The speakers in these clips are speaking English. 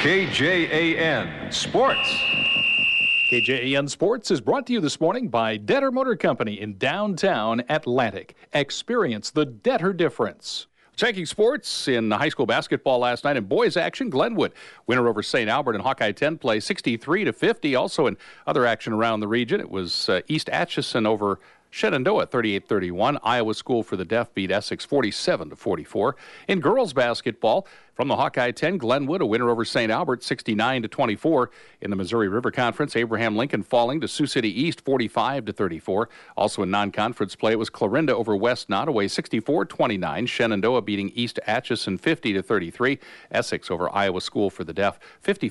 KJAN Sports. KJAN Sports is brought to you this morning by Detter Motor Company in downtown Atlantic. Experience the Detter difference. Checking sports in high school basketball last night in boys action. Glenwood winner over St. Albert in Hawkeye 10 play 63-50. Also in other action around the region, it was East Atchison over Shenandoah 38-31. Iowa School for the Deaf beat Essex 47-44. In girls basketball, from the Hawkeye 10, Glenwood, a winner over St. Albert 69-24. In the Missouri River Conference, Abraham Lincoln falling to Sioux City East 45-34. Also in non-conference play, it was Clarinda over West Nottoway 64-29. Shenandoah beating East Atchison 50-33. Essex over Iowa School for the Deaf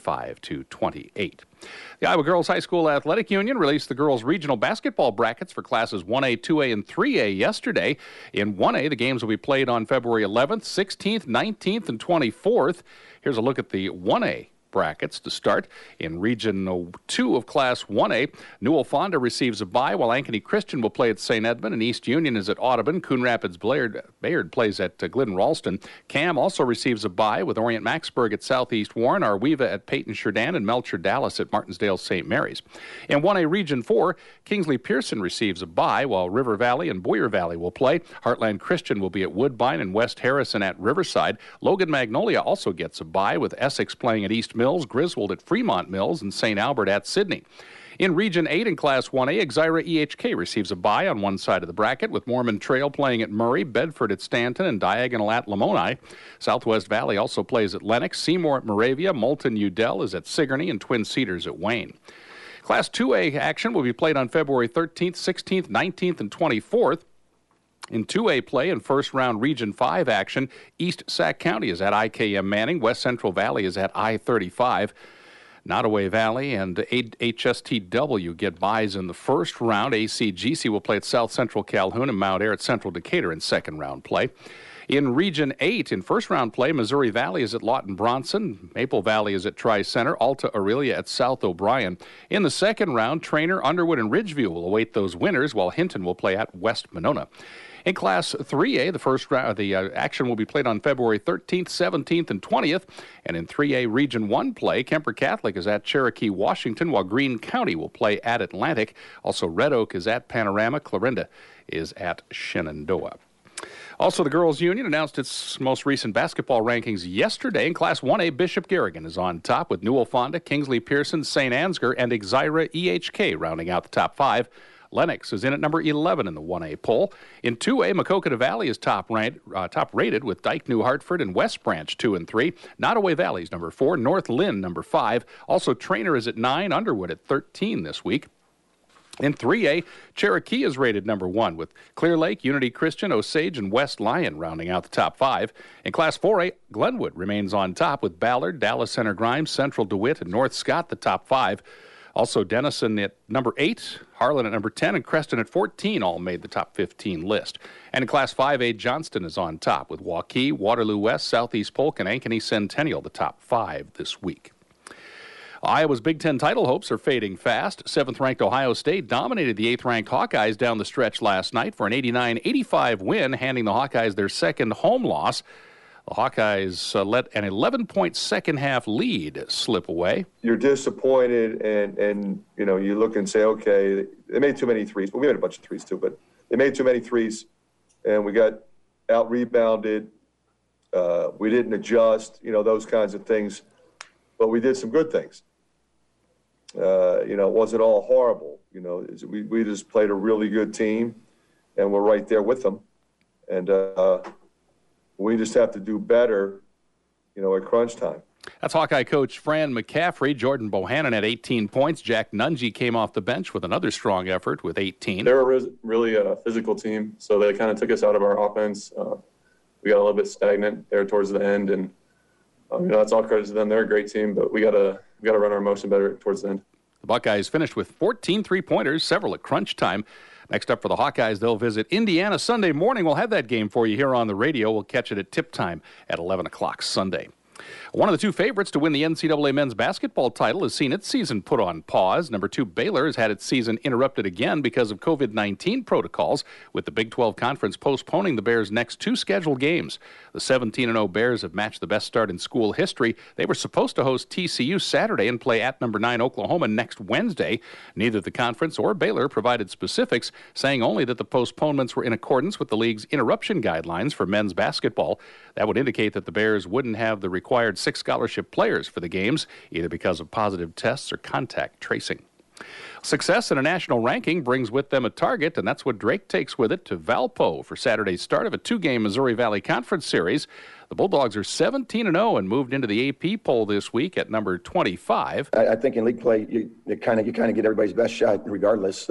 55-28. The Iowa Girls High School Athletic Union released the girls' regional basketball brackets for classes 1A, 2A, and 3A yesterday. In 1A, the games will be played on February 11th, 16th, 19th, and 24th. Here's a look at the 1A brackets to start. In Region 2 of Class 1A, Newell Fonda receives a bye, while Ankeny Christian will play at St. Edmund, and East Union is at Audubon. Coon Rapids Bayard plays at Glidden Ralston. Cam also receives a bye, with Orient Maxburg at Southeast Warren, Arweva at Peyton Sheridan, and Melcher Dallas at Martinsdale St. Mary's. In 1A Region 4, Kingsley Pearson receives a bye, while River Valley and Boyer Valley will play. Heartland Christian will be at Woodbine, and West Harrison at Riverside. Logan Magnolia also gets a bye, with Essex playing at East Mills, Griswold at Fremont Mills, and St. Albert at Sydney. In Region 8 in Class 1A, Exira EHK receives a bye on one side of the bracket, with Mormon Trail playing at Murray, Bedford at Stanton, and Diagonal at Lamoni. Southwest Valley also plays at Lenox, Seymour at Moravia, Moulton Udell is at Sigourney, and Twin Cedars at Wayne. Class 2A action will be played on February 13th, 16th, 19th, and 24th. In 2A play and first-round Region 5 action, East Sac County is at IKM Manning. West Central Valley is at I-35. Nottoway Valley and HSTW get byes in the first round. ACGC will play at South Central Calhoun, and Mount Ayr at Central Decatur in second-round play. In Region 8, in first-round play, Missouri Valley is at Lawton Bronson. Maple Valley is at Tri-Center. Alta Aurelia at South O'Brien. In the second round, Trainer, Underwood, and Ridgeview will await those winners, while Hinton will play at West Monona. In Class 3A, the first round, the action will be played on February 13th, 17th, and 20th. And in 3A Region 1 play, Kemper Catholic is at Cherokee, Washington, while Greene County will play at Atlantic. Also, Red Oak is at Panorama. Clarinda is at Shenandoah. Also, the Girls Union announced its most recent basketball rankings yesterday. In Class 1A, Bishop Garrigan is on top, with Newell Fonda, Kingsley Pearson, St. Ansgar, and Exira EHK rounding out the top 5. Lenox is in at number 11 in the 1A poll. In 2A, Maquoketa Valley is top-rated with Dike New Hartford and West Branch 2 and 3. Nottoway Valley is number 4. North Lynn number 5. Also, Trainer is at 9. Underwood at 13 this week. In 3A, Cherokee is rated number 1, with Clear Lake, Unity Christian, Osage, and West Lyon rounding out the top 5. In Class 4A, Glenwood remains on top, with Ballard, Dallas Center Grimes, Central DeWitt, and North Scott the top 5. Also, Denison at number 8, Harlan at number 10, and Creston at 14 all made the top 15 list. And in Class 5A, Johnston is on top, with Waukee, Waterloo West, Southeast Polk, and Ankeny Centennial the top 5 this week. Iowa's Big Ten title hopes are fading fast. 7th-ranked Ohio State dominated the 8th-ranked Hawkeyes down the stretch last night for an 89-85 win, handing the Hawkeyes their second home loss. The Hawkeyes let an 11-point second-half lead slip away. You're disappointed, and you know, you look and say, okay, they made too many threes. Well, we made a bunch of threes too, but they made too many threes, and we got out-rebounded. We didn't adjust, you know, those kinds of things. But we did some good things. You know, it wasn't all horrible. You know, we just played a really good team, and we're right there with them. And we just have to do better, you know, at crunch time. That's Hawkeye coach Fran McCaffrey. Jordan Bohannon had 18 points. Jack Nungy came off the bench with another strong effort with 18. They're really a physical team, so they kind of took us out of our offense. We got a little bit stagnant there towards the end, and you know, that's all credit to them. They're a great team, but we gotta run our motion better towards the end. The Buckeyes finished with 14 three-pointers, several at crunch time. Next up for the Hawkeyes, they'll visit Indiana Sunday morning. We'll have that game for you here on the radio. We'll catch it at tip time at 11 o'clock Sunday. One of the two favorites to win the NCAA men's basketball title has seen its season put on pause. Number 2 Baylor has had its season interrupted again because of COVID-19 protocols, with the Big 12 Conference postponing the Bears' next 2 scheduled games. The 17-0 Bears have matched the best start in school history. They were supposed to host TCU Saturday and play at number 9 Oklahoma next Wednesday. Neither the conference or Baylor provided specifics, saying only that the postponements were in accordance with the league's interruption guidelines for men's basketball. That would indicate that the Bears wouldn't have the required 6 scholarship players for the games, either because of positive tests or contact tracing. Success in a national ranking brings with them a target, and that's what Drake takes with it to Valpo for Saturday's start of a 2-game Missouri Valley Conference series. The Bulldogs are 17-0 and moved into the AP poll this week at number 25. I think in league play, you kind of get everybody's best shot regardless.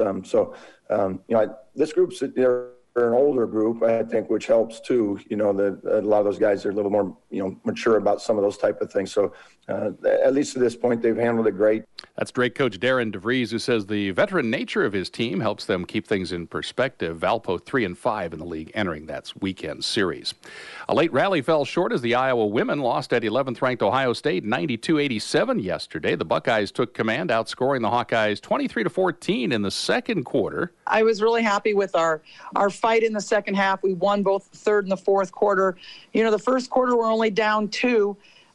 This group's they're an older group, I think, which helps too. A lot of those guys are a little more, mature about some of those type of things. So at least to this point, they've handled it great. That's Drake coach Darren DeVries, who says the veteran nature of his team helps them keep things in perspective. Valpo 3-5 in the league entering that weekend series. A late rally fell short as the Iowa women lost at 11th-ranked Ohio State 92-87 yesterday. The Buckeyes took command, outscoring the Hawkeyes 23-14 in the second quarter. I was really happy with our fight in the second half. We won both the third and the fourth quarter. The first quarter we're only down 2.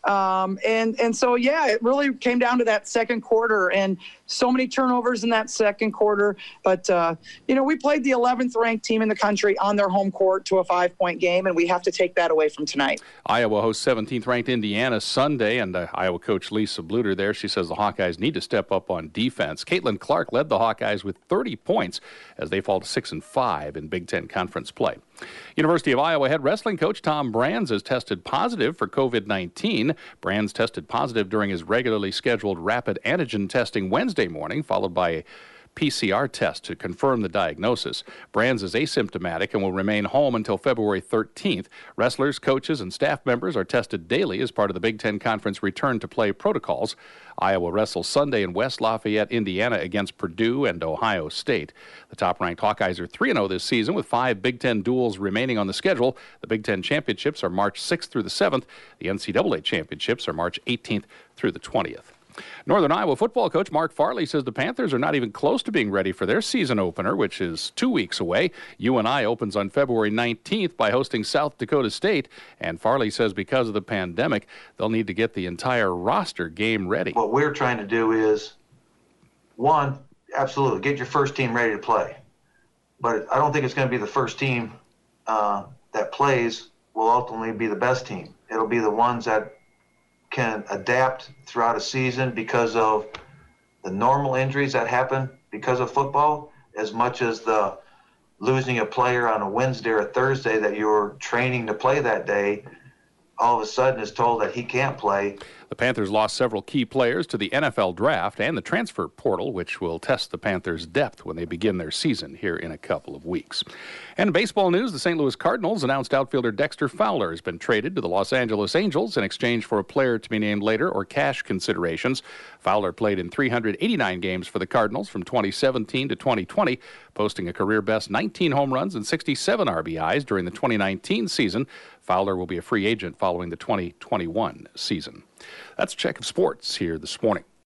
So it really came down to that second quarter, and so many turnovers in that second quarter. But, we played the 11th ranked team in the country on their home court to a 5-point game, and we have to take that away from tonight. Iowa hosts 17th ranked Indiana Sunday, and Iowa coach Lisa Bluter there. She says the Hawkeyes need to step up on defense. Caitlin Clark led the Hawkeyes with 30 points as they fall to 6-5 in Big Ten Conference play. University of Iowa head wrestling coach Tom Brands has tested positive for COVID-19. Brands tested positive during his regularly scheduled rapid antigen testing Wednesday morning, followed by a PCR test to confirm the diagnosis. Brands is asymptomatic and will remain home until February 13th. Wrestlers, coaches, and staff members are tested daily as part of the Big Ten Conference return-to-play protocols. Iowa wrestles Sunday in West Lafayette, Indiana, against Purdue and Ohio State. The top-ranked Hawkeyes are 3-0 this season, with 5 Big Ten duels remaining on the schedule. The Big Ten championships are March 6th through the 7th. The NCAA championships are March 18th through the 20th. Northern Iowa football coach Mark Farley says the Panthers are not even close to being ready for their season opener, which is 2 weeks away. UNI opens on February 19th by hosting South Dakota State, and Farley says because of the pandemic, they'll need to get the entire roster game ready. What we're trying to do is, one, absolutely, get your first team ready to play. But I don't think it's going to be the first team that plays will ultimately be the best team. It'll be the ones that can adapt throughout a season because of the normal injuries that happen because of football, as much as the losing a player on a Wednesday or a Thursday that you're training to play that day, all of a sudden is told that he can't play. The Panthers lost several key players to the NFL draft and the transfer portal, which will test the Panthers' depth when they begin their season here in a couple of weeks. And in baseball news, the St. Louis Cardinals announced outfielder Dexter Fowler has been traded to the Los Angeles Angels in exchange for a player to be named later or cash considerations. Fowler played in 389 games for the Cardinals from 2017 to 2020, posting a career-best 19 home runs and 67 RBIs during the 2019 season. Fowler will be a free agent following the 2021 season. That's a check of sports here this morning.